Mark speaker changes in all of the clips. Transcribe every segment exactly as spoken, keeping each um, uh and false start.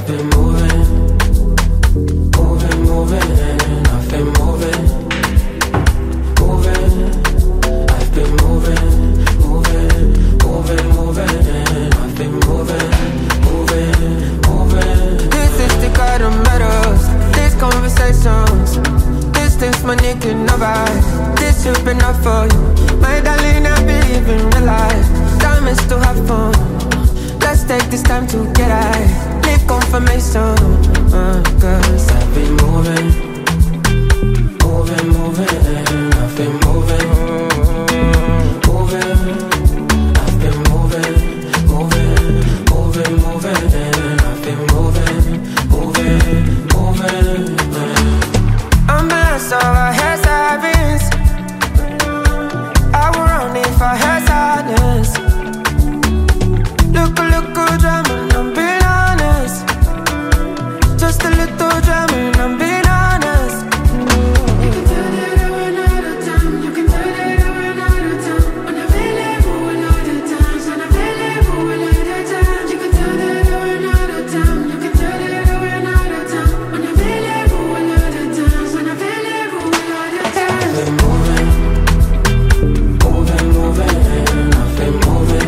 Speaker 1: I've been moving, moving, moving. I've been moving, moving. I've been moving, moving, moving, moving. I've been moving, moving, moving. This is the kind of metals, these conversations. Distance money can never. This should be enough for you, my darling. I believe in real life. Time is to have fun. Let's take this time to get high. Need confirmation, uh, cause I've been moving, moving, moving. I've been moving, moving. I've been moving, moving, moving, moving. I've been moving, moving, moving. I'm a so I had savings. I would run if I had sadness. Look, look, good drama, I'm being honest. Just a little drama, I'm being honest. You can tell that I run out of time. You can tell that I run out of time. Unavailable a lot of times. Unavailable a lot of times. You can tell that I run out of time. You can tell that I run out of time. Unavailable a lot of times. Unavailable a lot of times. I've been moving, moving, moving. I've been moving.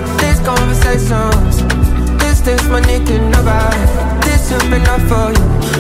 Speaker 1: Distance money can never. This should be enough for you,